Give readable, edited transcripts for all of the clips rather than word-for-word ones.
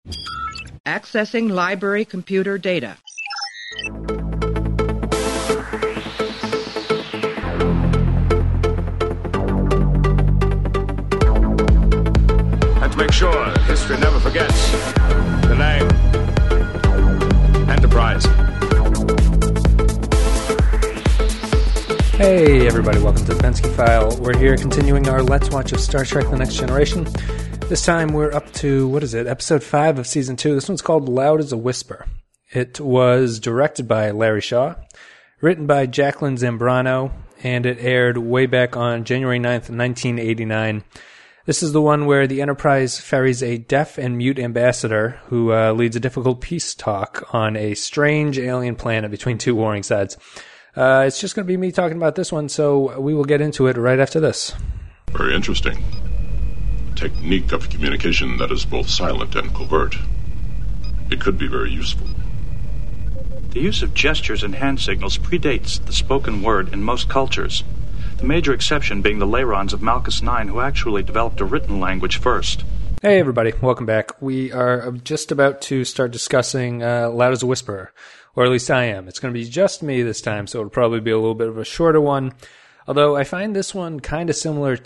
Accessing library computer data. And to make sure history never forgets the name Enterprise. Hey everybody, welcome to the Pensky File. We're here continuing our Let's Watch of Star Trek The Next Generation. This time we're up to, episode 5 of Season 2. This one's called Loud as a Whisper. It was directed by Larry Shaw, written by Jacqueline Zambrano, and it aired way back on January 9th, 1989. This is the one where the Enterprise ferries a deaf and mute ambassador who leads a difficult peace talk on a strange alien planet between two warring sides. It's just going to be me talking about this one, so we will get into it right after this. Very interesting. Technique of communication that is both silent and covert. It could be very useful. The use of gestures and hand signals predates the spoken word in most cultures. The major exception being the Layrons of Malchus 9, who actually developed a written language first. Hey everybody, welcome back. We are just about to start discussing Loud as a Whisper, or at least I am. It's going to be just me this time, so it'll probably be a little bit of a shorter one. Although I find this one kind of similar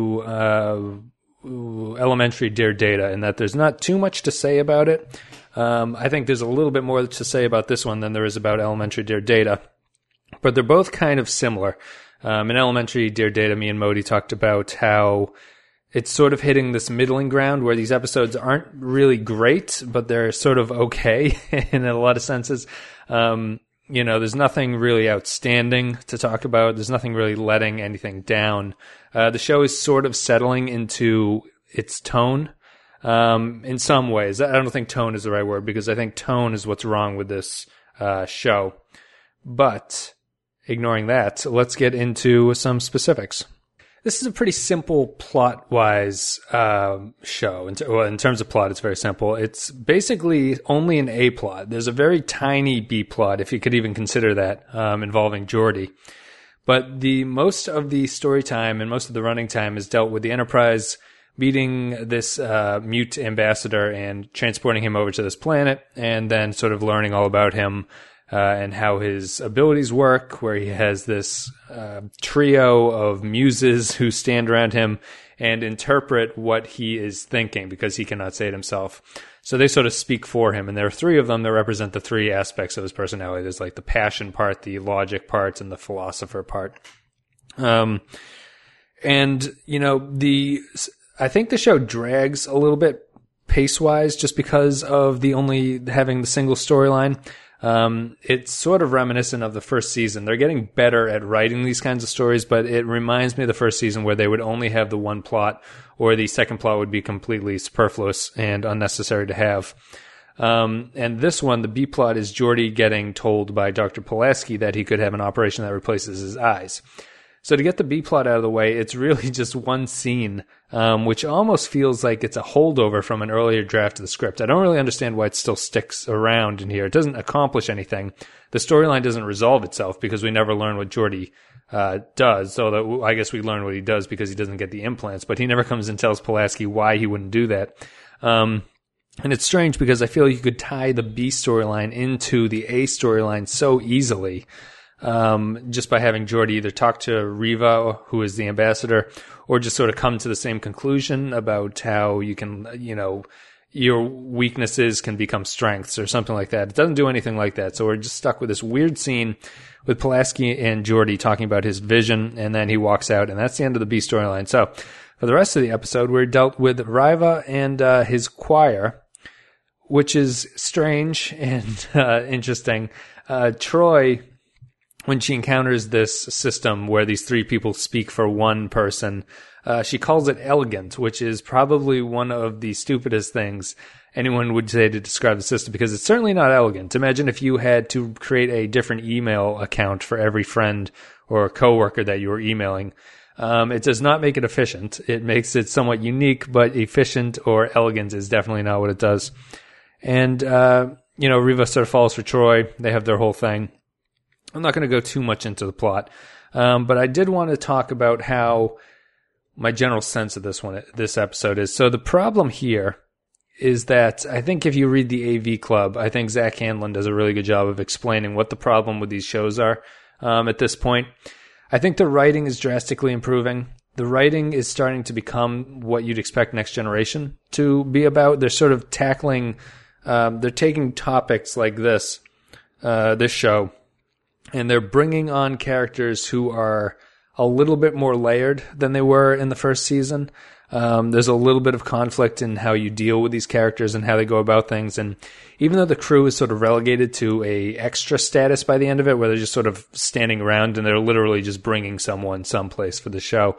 to Elementary Dear Data in that there's not too much to say about it. I think there's a little bit more to say about this one than there is about Elementary Dear Data, but they're both kind of similar. In Elementary Dear Data, me and Modi talked about how it's sort of hitting this middling ground where these episodes aren't really great, but they're sort of okay in a lot of senses. There's nothing really outstanding to talk about. There's nothing really letting anything down. The show is sort of settling into its tone in some ways. I don't think tone is the right word, because I think tone is what's wrong with this show. But ignoring that, let's get into some specifics. This is a pretty simple plot-wise show. In terms of plot, it's very simple. It's basically only an A plot. There's a very tiny B plot, if you could even consider that, involving Geordi. But most of the story time and most of the running time is dealt with the Enterprise meeting this mute ambassador and transporting him over to this planet, and then sort of learning all about him and how his abilities work, where he has this trio of muses who stand around him and interpret what he is thinking, because he cannot say it himself. So they sort of speak for him, and there are three of them that represent the three aspects of his personality. There's like the passion part, the logic part, and the philosopher part. I think the show drags a little bit pace-wise just because of only having the single storyline. It's sort of reminiscent of the first season. They're getting better at writing these kinds of stories, but it reminds me of the first season where they would only have the one plot, or the second plot would be completely superfluous and unnecessary to have. And this one, the B plot, is Geordi getting told by Dr. Pulaski that he could have an operation that replaces his eyes. So to get the B plot out of the way, it's really just one scene, which almost feels like it's a holdover from an earlier draft of the script. I don't really understand why it still sticks around in here. It doesn't accomplish anything. The storyline doesn't resolve itself because we never learn what Geordi does. So I guess we learn what he does because he doesn't get the implants, but he never comes and tells Pulaski why he wouldn't do that. And it's strange because I feel you could tie the B storyline into the A storyline so easily. Just by having Geordi either talk to Riva, who is the ambassador, or just sort of come to the same conclusion about how you can, your weaknesses can become strengths or something like that. It doesn't do anything like that. So we're just stuck with this weird scene with Pulaski and Geordi talking about his vision, and then he walks out, and that's the end of the B storyline. So for the rest of the episode, we're dealt with Riva and his choir, which is strange and interesting. Troy, when she encounters this system where these three people speak for one person, she calls it elegant, which is probably one of the stupidest things anyone would say to describe the system, because it's certainly not elegant. Imagine if you had to create a different email account for every friend or coworker that you were emailing. It does not make it efficient. It makes it somewhat unique, but efficient or elegant is definitely not what it does. And, Riva sort of falls for Troy. They have their whole thing. I'm not going to go too much into the plot, but I did want to talk about how my general sense of this episode is. So the problem here is that I think if you read the AV Club, I think Zach Hanlon does a really good job of explaining what the problem with these shows are at this point. I think the writing is drastically improving. The writing is starting to become what you'd expect Next Generation to be about. They're sort of tackling, they're taking topics like this show, and they're bringing on characters who are a little bit more layered than they were in the first season. There's a little bit of conflict in how you deal with these characters and how they go about things. And even though the crew is sort of relegated to a extra status by the end of it, where they're just sort of standing around and they're literally just bringing someone someplace for the show,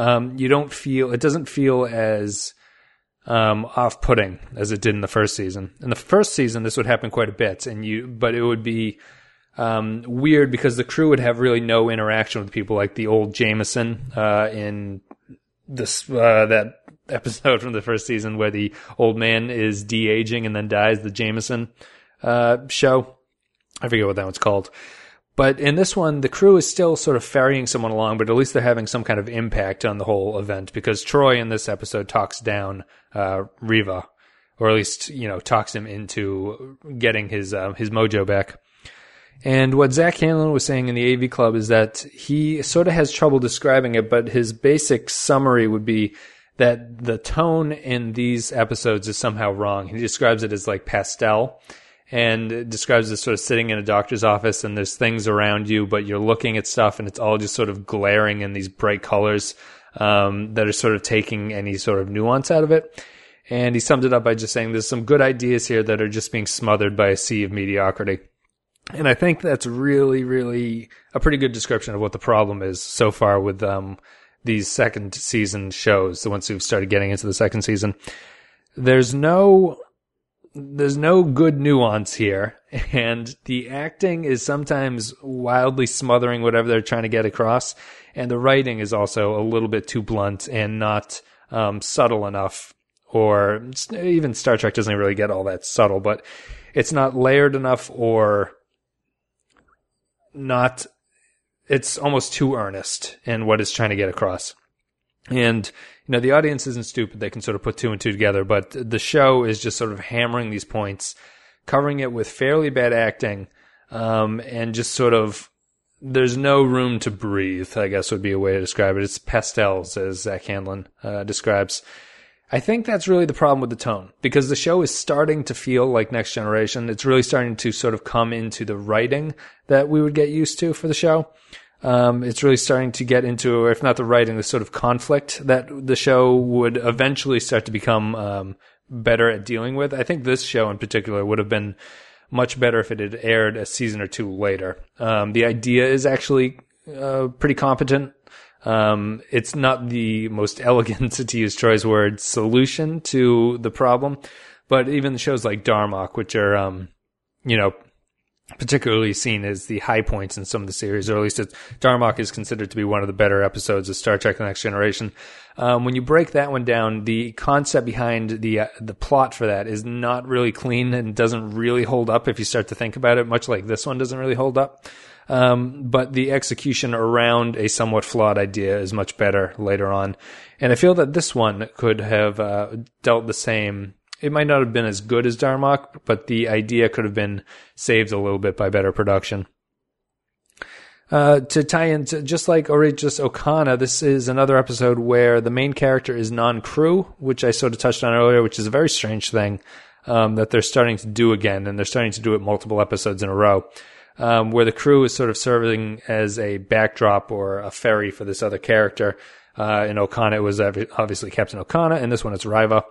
it doesn't feel as off-putting as it did in the first season. In the first season, this would happen quite a bit, but it would be weird because the crew would have really no interaction with people, like the old Jameson in this that episode from the first season where the old man is de-aging and then dies, the Jameson show. I forget what that one's called. But in this one, the crew is still sort of ferrying someone along, but at least they're having some kind of impact on the whole event, because Troy in this episode talks down Riva, or at least, talks him into getting his mojo back. And what Zach Hanlon was saying in the AV Club is that he sort of has trouble describing it, but his basic summary would be that the tone in these episodes is somehow wrong. He describes it as like pastel, and it describes it as sort of sitting in a doctor's office and there's things around you, but you're looking at stuff and it's all just sort of glaring in these bright colors that are sort of taking any sort of nuance out of it. And he summed it up by just saying there's some good ideas here that are just being smothered by a sea of mediocrity. And I think that's really, really a pretty good description of what the problem is so far with these second season shows, the ones who've started getting into the second season. There's no good nuance here, and the acting is sometimes wildly smothering whatever they're trying to get across, and the writing is also a little bit too blunt and not subtle enough, or even Star Trek doesn't really get all that subtle, but it's not layered enough, or not, it's almost too earnest in what it's trying to get across. And, the audience isn't stupid. They can sort of put two and two together, but the show is just sort of hammering these points, covering it with fairly bad acting, and just sort of, there's no room to breathe, I guess would be a way to describe it. It's pastels, as Zach Hanlon describes. I think that's really the problem with the tone, because the show is starting to feel like Next Generation. It's really starting to sort of come into the writing that we would get used to for the show. It's really starting to get into, or if not the writing, the sort of conflict that the show would eventually start to become better at dealing with. I think this show in particular would have been much better if it had aired a season or two later. The idea is actually pretty competent. It's not the most elegant, to use Troy's word, solution to the problem, but even shows like Darmok, which are, particularly seen as the high points in some of the series, or at least Darmok is considered to be one of the better episodes of Star Trek: The Next Generation. When you break that one down, the concept behind the plot for that is not really clean and doesn't really hold up if you start to think about it, much like this one doesn't really hold up. But the execution around a somewhat flawed idea is much better later on. And I feel that this one could have dealt the same. It might not have been as good as Darmok, but the idea could have been saved a little bit by better production. To tie into, just like Outrageous Okana, this is another episode where the main character is non-crew, which I sort of touched on earlier, which is a very strange thing that they're starting to do again, and they're starting to do it multiple episodes in a row. Where the crew is sort of serving as a backdrop or a ferry for this other character. In Okana, it was obviously Captain Okana, and this one it's Riva.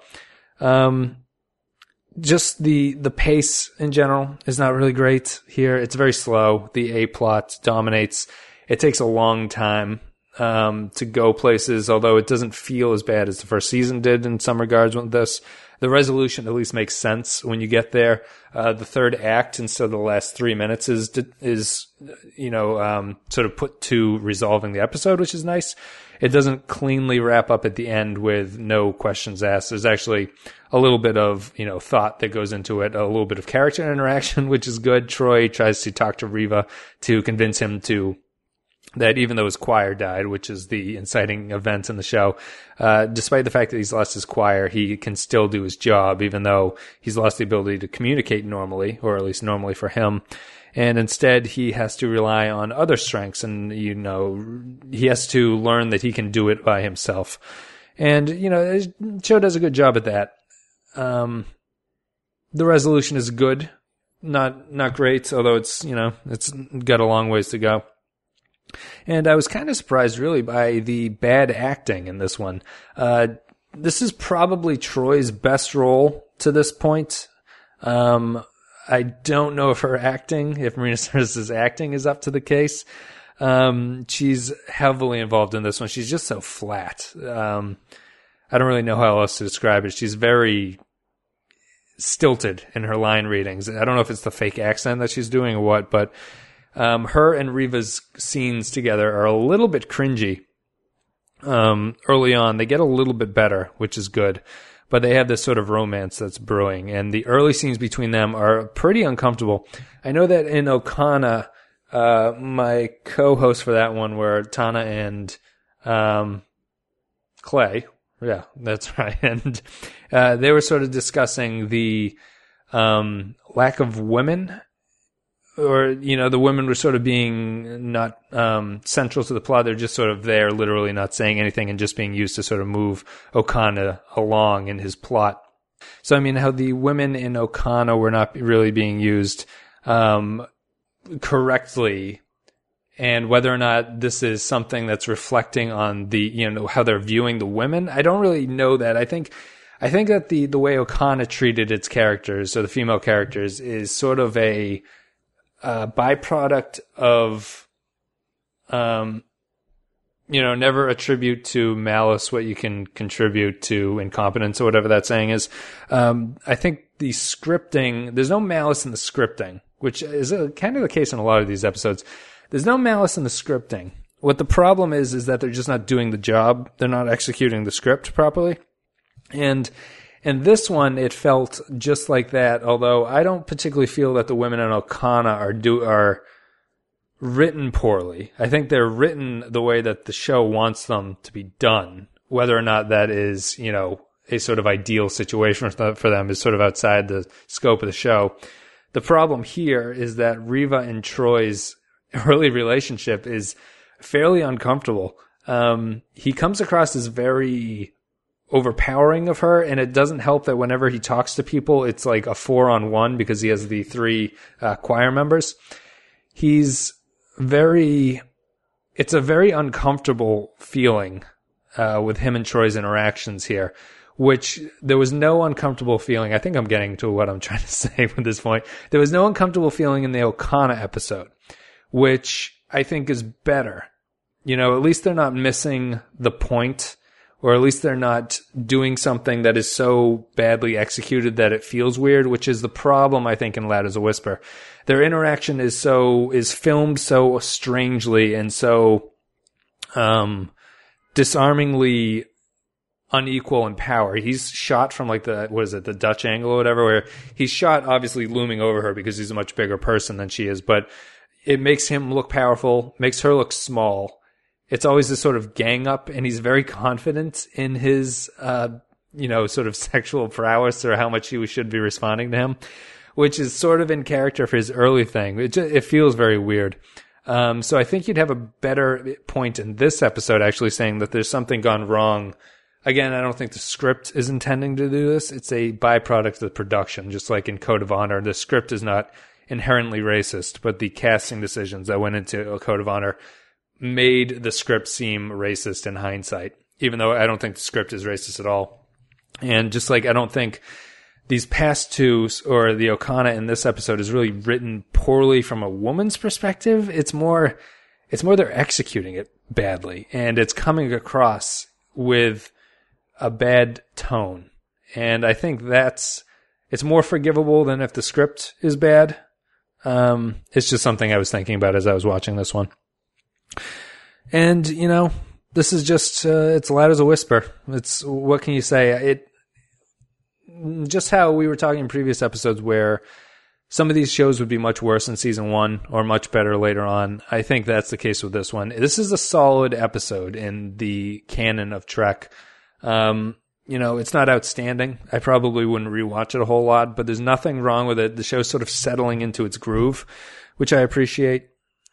Just the pace in general is not really great here. It's very slow. The A-plot dominates. It takes a long time to go places, although it doesn't feel as bad as the first season did in some regards with this. The resolution at least makes sense when you get there. The third act, instead of the last 3 minutes, is sort of put to resolving the episode, which is nice. It doesn't cleanly wrap up at the end with no questions asked. There's actually a little bit of, thought that goes into it, a little bit of character interaction, which is good. Troy tries to talk to Riva to convince him to that even though his choir died, which is the inciting event in the show, despite the fact that he's lost his choir, he can still do his job, even though he's lost the ability to communicate normally, or at least normally for him. And instead, he has to rely on other strengths, and, he has to learn that he can do it by himself. And, the show does a good job at that. The resolution is good, not great, although it's got a long ways to go. And I was kind of surprised, really, by the bad acting in this one. This is probably Troy's best role to this point. I don't know if Marina Sirtis's acting is up to the case. She's heavily involved in this one. She's just so flat. I don't really know how else to describe it. She's very stilted in her line readings. I don't know if it's the fake accent that she's doing or what, but her and Riva's scenes together are a little bit cringy. Early on, they get a little bit better, which is good, but they have this sort of romance that's brewing, and the early scenes between them are pretty uncomfortable. I know that in Okana, my co-hosts for that one were Tana and Clay. Yeah, that's right. And they were sort of discussing the lack of women, or, the women were sort of being not central to the plot. They're just sort of there, literally not saying anything and just being used to sort of move Okana along in his plot. So, how the women in Okana were not really being used correctly, and whether or not this is something that's reflecting on the, how they're viewing the women, I don't really know that. I think that the way Okana treated its characters, or the female characters, is sort of a byproduct of, never attribute to malice what you can contribute to incompetence, or whatever that saying is. I think the scripting, there's no malice in the scripting, which is kind of the case in a lot of these episodes. There's no malice in the scripting. What the problem is that they're just not doing the job. They're not executing the script properly. And this one, it felt just like that, although I don't particularly feel that the women in Okana are written poorly. I think they're written the way that the show wants them to be done. Whether or not that is, a sort of ideal situation for them is sort of outside the scope of the show. The problem here is that Riva and Troy's early relationship is fairly uncomfortable. He comes across as very overpowering of her, and it doesn't help that whenever he talks to people, it's like a 4-on-1 because he has the 3 choir members. It's a very uncomfortable feeling with him and Troy's interactions here, which there was no uncomfortable feeling. I think I'm getting to what I'm trying to say at this point. There was no uncomfortable feeling in the Okana episode, which I think is better. At least they're not missing the point, or at least they're not doing something that is so badly executed that it feels weird, which is the problem, I think, in Loud as a Whisper. Their interaction is filmed so strangely and so disarmingly unequal in power. He's shot from the Dutch angle or whatever, where he's shot obviously looming over her because he's a much bigger person than she is, but it makes him look powerful, makes her look small. It's always this sort of gang up, and he's very confident in his, sort of sexual prowess, or how much he should be responding to him, which is sort of in character for his early thing. It feels very weird. So I think you'd have a better point in this episode actually saying that there's something gone wrong. Again, I don't think the script is intending to do this. It's a byproduct of the production, just like in Code of Honor. The script is not inherently racist, but the casting decisions that went into a Code of Honor made the script seem racist in hindsight, even though I don't think the script is racist at all. And just like I don't think these past two, or the Okana in this episode, is really written poorly from a woman's perspective. It's more they're executing it badly, and it's coming across with a bad tone. And I think it's more forgivable than if the script is bad. It's just something I was thinking about as I was watching this one. And, this is just, it's Loud as a Whisper. What can you say? Just how we were talking in previous episodes where some of these shows would be much worse in season 1 or much better later on. I think that's the case with this one. This is a solid episode in the canon of Trek. It's not outstanding. I probably wouldn't rewatch it a whole lot, but there's nothing wrong with it. The show's sort of settling into its groove, which I appreciate.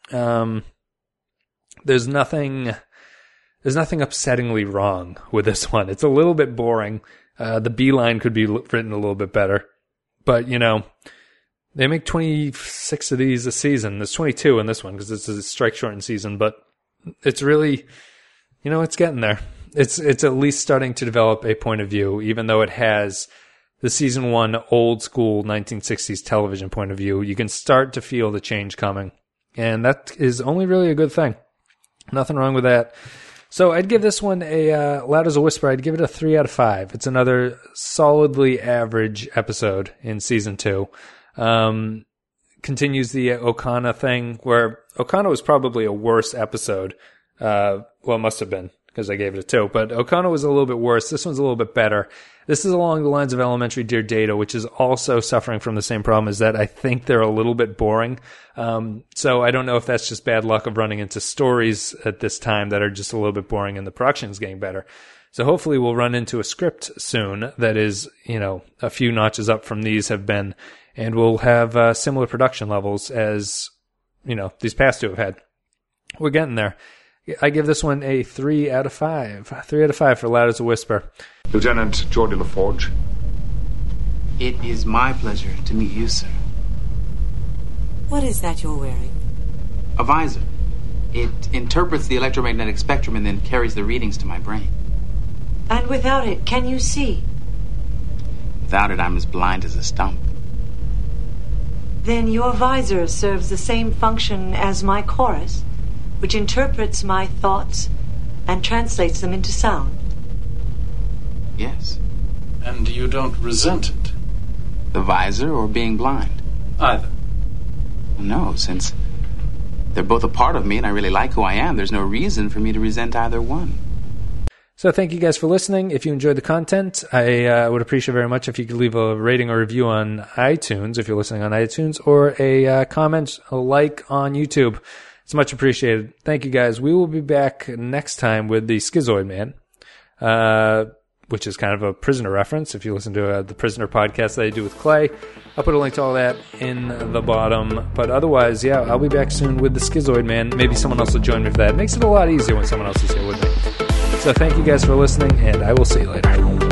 There's nothing upsettingly wrong with this one. It's a little bit boring. The B-line could be written a little bit better, but they make 26 of these a season. There's 22 in this one because it's a strike-shortened season, but it's really, it's getting there. It's at least starting to develop a point of view, even though it has the season 1 old school 1960s television point of view. You can start to feel the change coming, and that is only really a good thing. Nothing wrong with that. So I'd give this one Loud as a Whisper. I'd give it a 3 out of 5. It's another solidly average episode in season 2. Continues the Okana thing, where Okana was probably a worse episode. Well, it must have been, because I gave it a 2. But Okana was a little bit worse. This one's a little bit better. This is along the lines of Elementary Dear Data, which is also suffering from the same problem, is that I think they're a little bit boring. So I don't know if that's just bad luck of running into stories at this time that are just a little bit boring and the production's getting better. So hopefully we'll run into a script soon that is, a few notches up from these have been, and we'll have similar production levels as, these past two have had. We're getting there. I give this one a 3 out of 5. 3 out of 5 for Loud as a Whisper. Lieutenant Geordie LaForge. It is my pleasure to meet you, sir. What is that you're wearing? A visor. It interprets the electromagnetic spectrum and then carries the readings to my brain. And without it, can you see? Without it, I'm as blind as a stump. Then your visor serves the same function as my chorus, which interprets my thoughts and translates them into sound. Yes. And you don't resent it? The visor or being blind? Either. No, since they're both a part of me and I really like who I am, there's no reason for me to resent either one. So thank you guys for listening. If you enjoyed the content, I would appreciate very much if you could leave a rating or review on iTunes, if you're listening on iTunes, or a comment, a like on YouTube. It's much appreciated. Thank you guys. We will be back next time with the Schizoid Man, which is kind of a Prisoner reference. If you listen to the Prisoner podcast that I do with Clay, I'll put a link to all that in the bottom. But otherwise, yeah, I'll be back soon with the Schizoid Man. Maybe someone else will join me for that. It makes it a lot easier when someone else is here with me. So thank you guys for listening, and I will see you later.